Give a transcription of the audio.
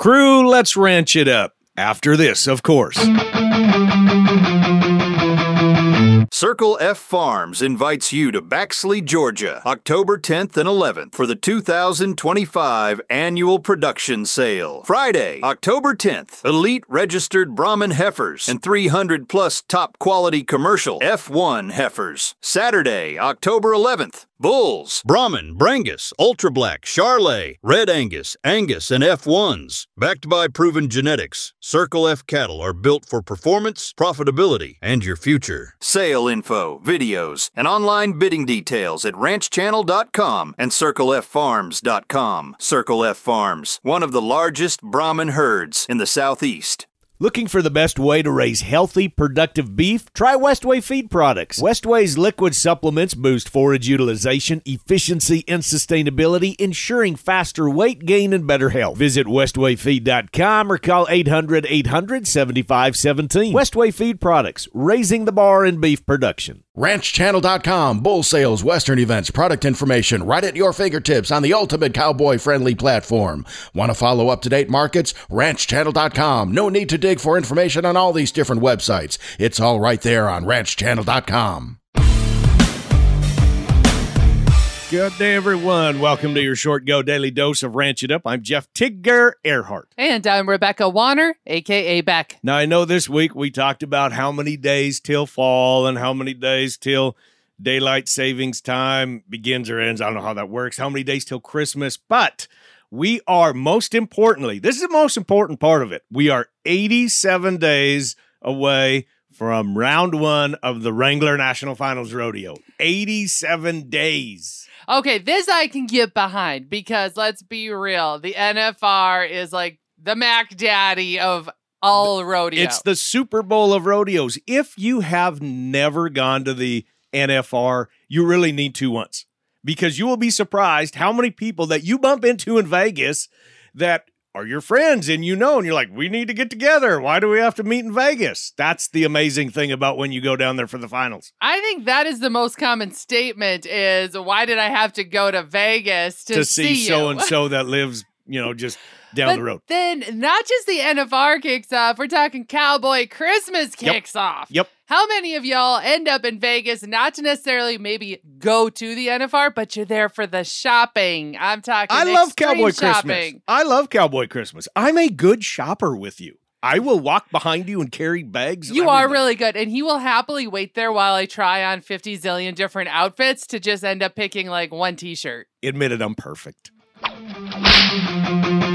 Crew, let's ranch it up. After this, of course. Circle F Farms invites you to Baxley, Georgia, October 10th and 11th for the 2025 annual production sale. Friday, October 10th, elite registered Brahman heifers and 300 plus top quality commercial F1 heifers. Saturday, October 11th, bulls, Brahman, Brangus, Ultra Black, Charolais, Red Angus, Angus, and F1s. Backed by proven genetics, Circle F cattle are built for performance, profitability, and your future. Sale info, videos, and online bidding details at ranchchannel.com and circleffarms.com. Circle F Farms, one of the largest Brahman herds in the Southeast. Looking for the best way to raise healthy, productive beef? Try Westway Feed Products. Westway's liquid supplements boost forage utilization, efficiency, and sustainability, ensuring faster weight gain and better health. Visit westwayfeed.com or call 800-800-7517. Westway Feed Products, raising the bar in beef production. RanchChannel.com, bull sales, western events, product information, right at your fingertips on the ultimate cowboy-friendly platform. Want to follow up-to-date markets? RanchChannel.com. No need to dig for information on all these different websites. It's all right there on RanchChannel.com. Good day, everyone. Welcome to your Short Go Daily Dose of Ranch It Up. I'm Jeff Tigger Earhart. And I'm Rebecca Warner, a.k.a. Beck. Now, I know this week we talked about how many days till fall and how many days till daylight savings time begins or ends. I don't know how that works. How many days till Christmas? But we are, most importantly, this is the most important part of it. We are 87 days away from round one of the Wrangler National Finals Rodeo. 87 days. Okay, this I can get behind because let's be real. The NFR is like the Mac Daddy of all rodeo. It's the Super Bowl of rodeos. If you have never gone to the NFR, you really need to once, because you will be surprised how many people that you bump into in Vegas that are your friends and and you're like, we need to get together. Why do we have to meet in Vegas? That's the amazing thing about when you go down there for the finals. I think that is the most common statement is, why did I have to go to Vegas to see you? So-and-so that lives, just down the road. Then not just the NFR kicks off, we're talking Cowboy Christmas kicks off. Yep. How many of y'all end up in Vegas not to necessarily maybe go to the NFR, but you're there for the shopping? I'm talking I love Cowboy shopping. Christmas. I love Cowboy Christmas. I'm a good shopper with you. I will walk behind you and carry bags. You are really good. And he will happily wait there while I try on 50 zillion different outfits to just end up picking like one t-shirt. Admit it, I'm perfect.